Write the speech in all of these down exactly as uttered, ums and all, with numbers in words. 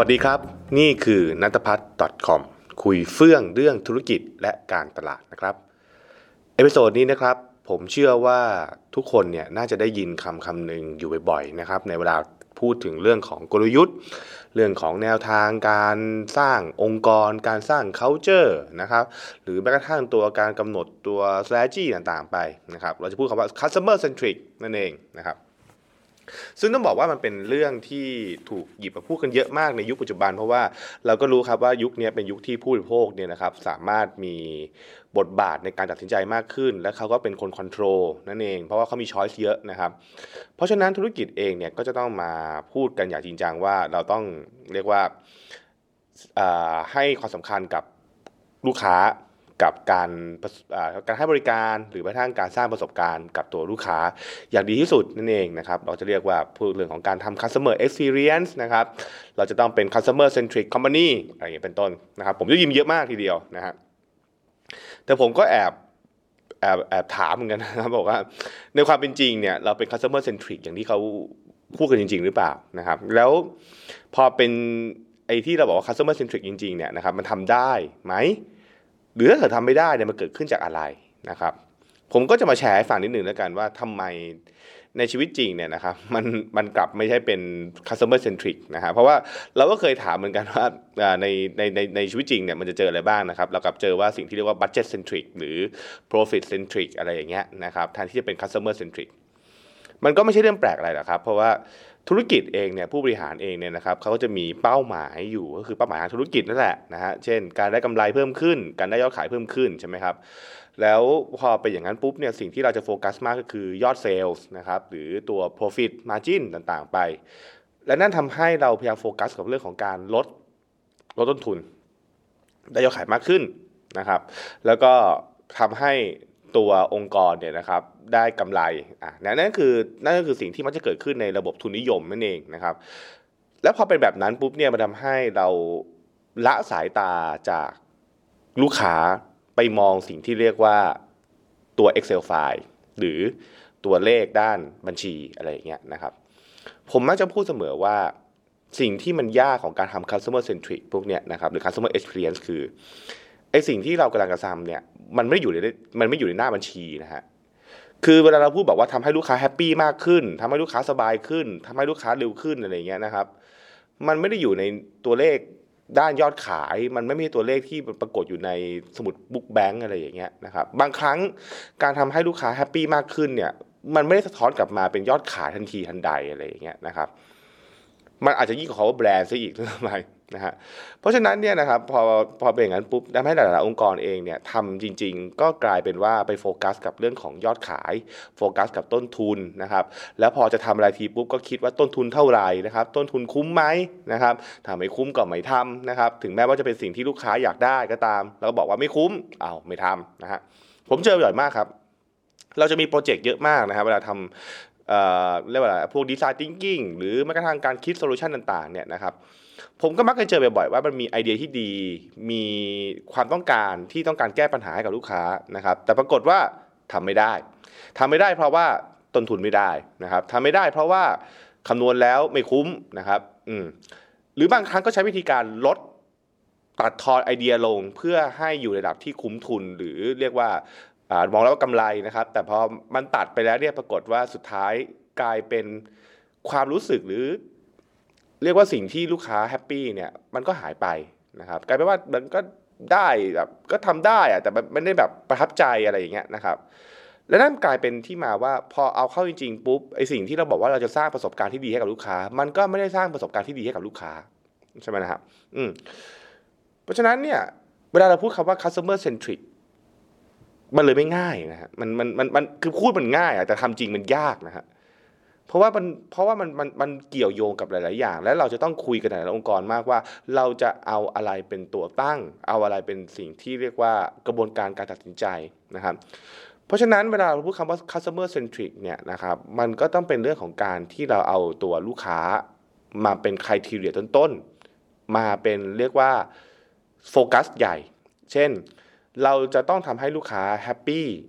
วัสดีครับนี่คือนัทพัฒน์ .com คุยเฟื่องเรื่องธุรกิจและการตลาดนะครับเอพิโซดนี้นะครับผมเชื่อว่าทุกคนเนี่ยน่าจะได้ยินคำคำหนึ่งอยู่บ่อยๆนะครับในเวลาพูดถึงเรื่องของกลยุทธ์เรื่องของแนวทางการสร้างองค์กรการสร้าง culture นะครับหรือแม้กระทั่งตัวการกำหนดตัว strategy ต่างๆไปนะครับเราจะพูดคำว่า customer centric นั่นเองนะครับซึ่งต้องบอกว่ามันเป็นเรื่องที่ถูกหยิบมาพูดกันเยอะมากในยุคปัจจุบันเพราะว่าเราก็รู้ครับว่ายุคนี้เป็นยุคที่ผู้บริโภคเนี่ยนะครับสามารถมีบทบาทในการตัดสินใจมากขึ้นและเขาก็เป็นคนคอนโทรลนั่นเองเพราะว่าเขามีช้อยส์เยอะนะครับเพราะฉะนั้นธุรกิจเองเนี่ยก็จะต้องมาพูดกันอย่างจริงจังว่าเราต้องเรียกว่าให้ความสำคัญกับลูกค้ากับการการให้บริการหรือแม้กระทั่งการสร้างประสบการณ์กับตัวลูกค้าอย่างดีที่สุดนั่นเองนะครับเราจะเรียกว่าพูดเรื่องของการทำ customer experience นะครับเราจะต้องเป็น customer centric company อะไรอย่างนี้เป็นต้นนะครับผมจะยิ้มเยอะมากทีเดียวนะฮะแต่ผมก็แอบแอบแอบถามเหมือนกันนะครับบอกว่าในความเป็นจริงเนี่ยเราเป็น customer centric อย่างที่เขาพูดกันจริงๆหรือเปล่านะครับแล้วพอเป็นไอ้ที่เราบอกว่า customer centric จริงๆเนี่ยนะครับมันทำได้ไหมหรือถ้าเกิดทำไม่ได้เนี่ยมันเกิดขึ้นจากอะไรนะครับผมก็จะมาแชร์ให้ฟังนิดหนึ่งแล้วกันว่าทำไมในชีวิตจริงเนี่ยนะครับมันมันกลับไม่ใช่เป็น customer centric นะฮะเพราะว่าเราก็เคยถามเหมือนกันว่าในในในในชีวิตจริงเนี่ยมันจะเจออะไรบ้างนะครับเรากลับเจอว่าสิ่งที่เรียกว่า budget centric หรือ profit centric อะไรอย่างเงี้ยนะครับแทนที่จะเป็น customer centric มันก็ไม่ใช่เรื่องแปลกอะไรหรอกครับเพราะว่าธุรกิจเองเนี่ยผู้บริหารเองเนี่ยนะครับเขาก็จะมีเป้าหมายอยู่ก็คือเป้าหมายทางธุรกิจนั่นแหละนะฮะเช่นการได้กำไรเพิ่มขึ้นการได้ยอดขายเพิ่มขึ้นใช่ไหมครับแล้วพอเป็นอย่างนั้นปุ๊บเนี่ยสิ่งที่เราจะโฟกัสมากก็คือยอดเซลส์นะครับหรือตัว profit margin ต่างๆไปและนั่นทำให้เราพยายามโฟกัสกับเรื่องของการลดลดต้นทุนได้ยอดขายมากขึ้นนะครับแล้วก็ทำให้ตัวองค์กรเนี่ยนะครับได้กำไรอ่ะนั่นคือนั่นก็คือสิ่งที่มันจะเกิดขึ้นในระบบทุนนิยมนั่นเองนะครับแล้วพอเป็นแบบนั้นปุ๊บเนี่ยมันทำให้เราละสายตาจากลูกค้าไปมองสิ่งที่เรียกว่าตัว Excel file หรือตัวเลขด้านบัญชีอะไรอย่างเงี้ยนะครับผมมักจะพูดเสมอว่าสิ่งที่มันยากของการทำ customer centric พวกเนี้ยนะครับหรือ customer experience คือไอสิ่งที่เรากำลังจะทำเนี่ยมันไม่อยู่ในมันไม่อยู่ในหน้าบัญชีนะฮะคือเวลาเราพูดบอกว่าทำให้ลูกค้าแฮปปี้มากขึ้นทำให้ลูกค้าสบายขึ้นทำให้ลูกค้าเร็วขึ้นอะไรอย่างเงี้ยนะครับมันไม่ได้อยู่ในตัวเลขด้านยอดขายมันไม่มีตัวเลขที่ปรากฏอยู่ในสมุดบุ๊กแบงก์อะไรอย่างเงี้ยนะครับบางครั้งการทำให้ลูกค้าแฮปปี้มากขึ้นเนี่ยมันไม่ได้สะท้อนกลับมาเป็นยอดขายทันทีทันใดอะไรอย่างเงี้ยนะครับมันอาจจะยิ่งกว่าเขาว่าแบรนด์ซะอีกทำไมนะฮะเพราะฉะนั้นเนี่ยนะครับพอพอเป็นอย่างนั้นปุ๊บทำให้หลายๆองค์กรเองเนี่ยทำจริงๆก็กลายเป็นว่าไปโฟกัสกับเรื่องของยอดขายโฟกัสกับต้นทุนนะครับแล้วพอจะทำอะไรทีปุ๊บก็คิดว่าต้นทุนเท่าไหร่นะครับต้นทุนคุ้มไหมนะครับถ้าไม่คุ้มก็ไม่ทำนะครับถึงแม้ว่าจะเป็นสิ่งที่ลูกค้าอยากได้ก็ตามแล้วก็บอกว่าไม่คุ้มอ้าวไม่ทำนะฮะผมเจอบ่อยมากครับเราจะมีโปรเจกต์เยอะมากนะครับเวลาทำเอ่อเรียกว่าอะไรพวกดีไซน์ทิงกิ้งหรือแม้กระทั่งการคิดโซลูชันต่างๆเนี่ยนะครับผมก็มักจะเจอบ่อยๆว่ามันมีไอเดียที่ดีมีความต้องการที่ต้องการแก้ปัญหาให้กับลูกค้านะครับแต่ปรากฏว่าทำไม่ได้ทำไม่ได้เพราะว่าต้นทุนไม่ได้นะครับทำไม่ได้เพราะว่าคำนวณแล้วไม่คุ้มนะครับอืมหรือบางครั้งก็ใช้วิธีการลดตัดทอนไอเดียลงเพื่อให้อยู่ในระดับที่คุ้มทุนหรือเรียกว่ามองแล้วว่ากำไรนะครับแต่พอมันตัดไปแล้วเนี่ยปรากฏว่าสุดท้ายกลายเป็นความรู้สึกหรือเรียกว่าสิ่งที่ลูกค้าแฮปปี้เนี่ยมันก็หายไปนะครับกลายเป็นว่ามันก็ได้แบบก็ทำได้อะแต่มันไม่ได้แบบประทับใจอะไรอย่างเงี้ยนะครับและนั่นกลายเป็นที่มาว่าพอเอาเข้าจริงๆปุ๊บไอสิ่งที่เราบอกว่าเราจะสร้างประสบการณ์ที่ดีให้กับลูกค้ามันก็ไม่ได้สร้างประสบการณ์ที่ดีให้กับลูกค้าใช่ไหมนะครับอืมเพราะฉะนั้นเนี่ยเวลาเราพูดคำว่า customer centric มันเลยไม่ง่ายนะฮะมันมันมันมันคือพูดมันง่ายอะแต่ทำจริงมันยากนะฮะเพราะว่ามันเพราะว่ามันมันมันเกี่ยวโยงกับหลายๆอย่างและเราจะต้องคุยกันในหลายองค์กรมากว่าเราจะเอาอะไรเป็นตัวตั้งเอาอะไรเป็นสิ่งที่เรียกว่ากระบวนการการตัดสินใจนะครับเพราะฉะนั้นเวลาเราพูดคำว่า customer centric เนี่ยนะครับมันก็ต้องเป็นเรื่องของการที่เราเอาตัวลูกค้ามาเป็น criteria ต้นๆมาเป็นเรียกว่าโฟกัสใหญ่เช่นเราจะต้องทำให้ลูกค้าแฮปปี้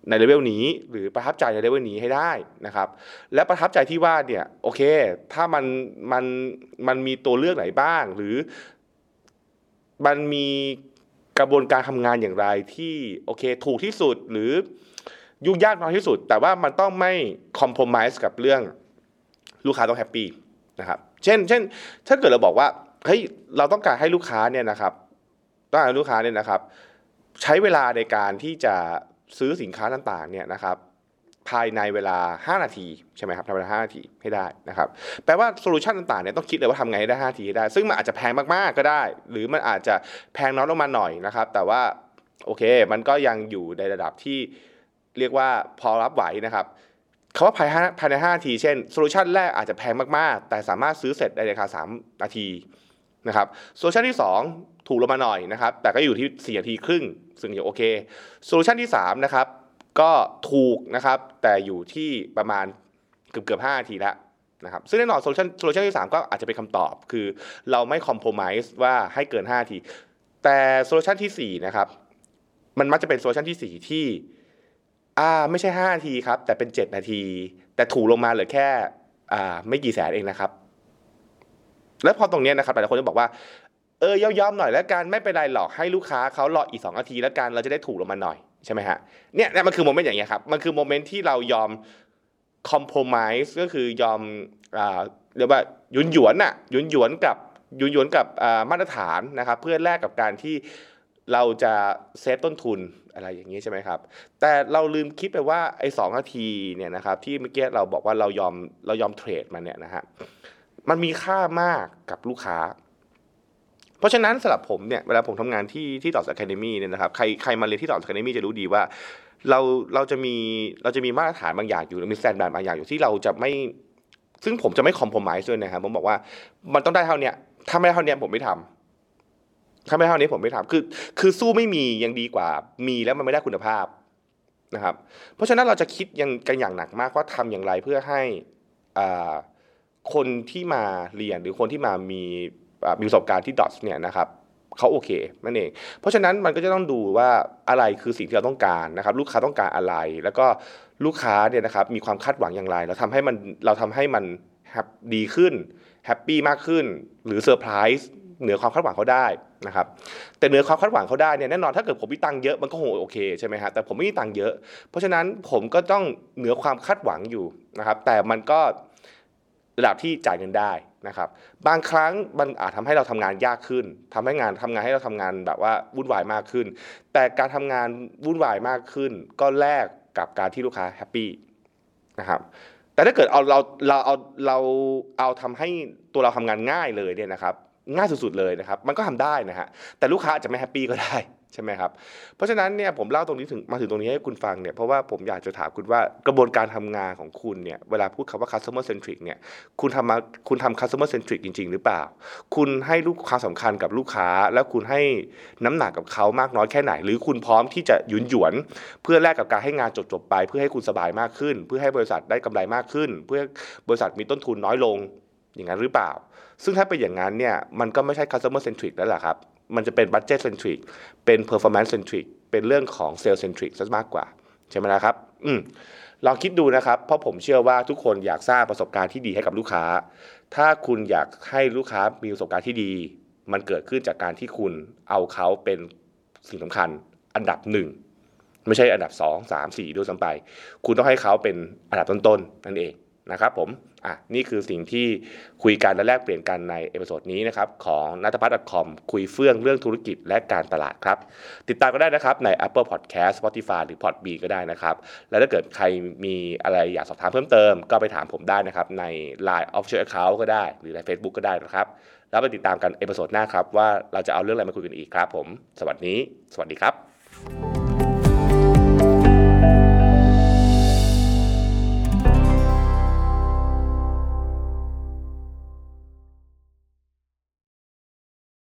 ในเลเวลนี้หรือประทับใจในเลเวลนี้ให้ได้นะครับและประทับใจที่ว่าเนี่ยโอเคถ้ามันมันมันมีตัวเลือกไหนบ้างหรือมันมีกระบวนการทำงานอย่างไรที่โอเคถูกที่สุดหรือยุ่งยากน้อยที่สุดแต่ว่ามันต้องไม่คอมโพรไมซ์กับเรื่องลูกค้าต้องแฮปปี้นะครับเช่นเช่นถ้าเกิดเราบอกว่าเฮ้ยเราต้องการให้ลูกค้าเนี่ยนะครับต้องการให้ลูกค้าเนี่ยนะครับใช้เวลาในการที่จะซื้อสินค้าต่างๆเนี่ยนะครับภายในเวลาห้านาทีใช่ไหมครับทำเวลาห้านาทีให้ได้นะครับแปลว่าโซลูชันต่างๆเนี่ยต้องคิดเลยว่าทำไงให้ได้ห้านาทีให้ได้ซึ่งมันอาจจะแพงมากๆก็ได้หรือมันอาจจะแพงน้อยลงมาหน่อยนะครับแต่ว่าโอเคมันก็ยังอยู่ในระดับที่เรียกว่าพอรับไหวนะครับคำว่าภายภายในห้านาทีเช่นโซลูชันแรกอาจจะแพงมากๆแต่สามารถซื้อเสร็จในราคาสามนาทีนะครับโซลูชันที่สองถูกลงมาหน่อยนะครับแต่ก็อยู่ที่สี่นาทีครึ่งซึ่งยังโอเคโซลูชันที่สามนะครับก็ถูกนะครับแต่อยู่ที่ประมาณเกือบเกือบห้านาทีแล้วนะครับซึ่งแน่นอนโซลูชันโซลูชันที่สามก็อาจจะเป็นคำตอบคือเราไม่คอมโพรไมซ์ว่าให้เกินห้านาทีแต่โซลูชันที่สี่นะครับมันมักจะเป็นโซลูชันที่สี่ที่อ่าไม่ใช่ห้านาทีครับแต่เป็นเจ็ดนาทีแต่ถูกลงมาเหลือแค่อ่าไม่กี่แสนเองนะครับแล้วพอตรงนี้นะครับหลายคนจะบอกว่าเออยอมๆหน่อยแล้วกันไม่เป็นไรหรอกให้ลูกค้าเขารออีกสองนาทีแล้วกันเราจะได้ถูกลงมาหน่อยใช่ไหมฮะเนี่ยเนี่ยมันคือโมเมนต์อย่างเงี้ยครับมันคือโมเมนต์ที่เรายอมคอมโพรไมซ์ก็คือยอมอ่าเรียกว่าหยุนหยวนน่ะหยุนหยวนกับหยุนหยวนกับอ่ามาตรฐานนะครับเพื่อแลกกับการที่เราจะเซฟต้นทุนอะไรอย่างนี้ใช่ไหมครับแต่เราลืมคิดไปว่าไอ้สองนาทีเนี่ยนะครับที่เมื่อกี้เราบอกว่าเรายอมเรายอมเทรดมันเนี่ยนะฮะมันมีค่ามากกับลูกค้าเพราะฉะนั้นสำหรับผมเนี่ยเวลาผมทำงานที่ที่ดอท Academy เนี่ยนะครับใครใครมาเรียนที่ดอท Academy จะรู้ดีว่าเราเราจะมีเราจะมีมาตรฐานบางอย่างอยู่มีสแตนดาร์ดบางอย่างอยู่ที่เราจะไม่ซึ่งผมจะไม่คอมโพรไมซ์ด้วยนะครับผมบอกว่ามันต้องได้เท่านี้ถ้าไม่ได้เท่านี้ผมไม่ทำถ้าไม่ได้เท่านี้ผมไม่ทำคือคือสู้ไม่มียังดีกว่ามีแล้วมันไม่ได้คุณภาพนะครับเพราะฉะนั้นเราจะคิดยังกันอย่างหนักมากว่าทำอย่างไรเพื่อให้อ่าคนที่มาเรียนหรือคนที่มามีมีประสบการณ์ที่ดอทเนี่ยนะครับเขาโอเคนั่นเองเพราะฉะนั้นมันก็จะต้องดูว่าอะไรคือสิ่งที่เราต้องการนะครับลูกค้าต้องการอะไรแล้วก็ลูกค้าเนี่ยนะครับมีความคาดหวังอย่างไรเราทำให้มันเราทำให้มันแฮปดีขึ้นแฮปปี้มากขึ้นหรือเซอร์ไพรส์เหนือความคาดหวังเขาได้นะครับแต่เหนือความคาดหวังเขาได้เนี่ยแน่นอนถ้าเกิดผมมีตังค์เยอะมันก็คงโอเคใช่ไหมฮะแต่ผมไม่มีตังค์เยอะเพราะฉะนั้นผมก็ต้องเหนือความคาดหวังอยู่นะครับแต่มันก็ระดับที่จ่ายเงินได้นะครับบางครั้งมันอาจทำให้เราทำงานยากขึ้นทำให้งานทำงานให้เราทำงานแบบว่าวุ่นวายมากขึ้นแต่การทำงานวุ่นวายมากขึ้นก็แลกกับการที่ลูกค้าแฮปปี้นะครับแต่ถ้าเกิดเอาเราเราเอาเราเอาทำให้ตัวเราทำงานง่ายเลยเนี่ยนะครับง่ายสุดๆเลยนะครับมันก็ทำได้นะฮะแต่ลูกค้าอาจจะไม่แฮปปี้ก็ได้ใช่ไหมครับเพราะฉะนั้นเนี่ยผมเล่าตรงนี้ถึงมาถึงตรงนี้ให้คุณฟังเนี่ยเพราะว่าผมอยากจะถามคุณว่ากระบวนการทำงานของคุณเนี่ยเวลาพูดคำว่า customer centric เนี่ยคุณทำมาคุณทำ customer centric จริงๆหรือเปล่าคุณให้ลูกความสำคัญกับลูกค้าแล้วคุณให้น้ำหนักกับเขามากน้อยแค่ไหนหรือคุณพร้อมที่จะหยุนหยวนเพื่อแลกกับการให้งานจบๆไปเพื่อให้คุณสบายมากขึ้นเพื่อให้บริษัทได้กำไรมากขึ้นเพื่อบริษัทมีต้นทุนน้อยลงอย่างนั้นหรือเปล่าซึ่งถ้าเป็นอย่างนั้นเนี่ยมันก็ไม่ใช่ customer centric แล้วล่ะครับมันจะเป็น budget centric เป็น performance centric เป็นเรื่องของ sales centric ซะมากกว่าใช่ไหมล่ะครับอืมลองคิดดูนะครับเพราะผมเชื่อว่าทุกคนอยากสร้างประสบการณ์ที่ดีให้กับลูกค้าถ้าคุณอยากให้ลูกค้ามีประสบการณ์ที่ดีมันเกิดขึ้นจากการที่คุณเอาเขาเป็นสิ่งสำคัญอันดับหนึ่งไม่ใช่อันดับสอง สาม สี่ด้วยซ้ำไปคุณต้องให้เขาเป็นอันดับต้นๆนั่นเองนะครับผมอ่ะนี่คือสิ่งที่คุยกันและแลกเปลี่ยนกันในเอพิโซดนี้นะครับของนัทพัฒน์ .com คุยเฟื่องเรื่องธุรกิจและการตลาดครับติดตามก็ได้นะครับใน Apple Podcast Spotify หรือ Podbean ก็ได้นะครับและถ้าเกิดใครมีอะไรอยากสอบถามเพิ่มเติมก็ไปถามผมได้นะครับใน ไลน์ Official Account ก็ได้หรือใน Facebook ก็ได้นะครับแล้วไปติดตามกันเอพิโซดหน้าครับว่าเราจะเอาเรื่องอะไรมาคุยกันอีกครับผมสวัสดีสวัสดีครับ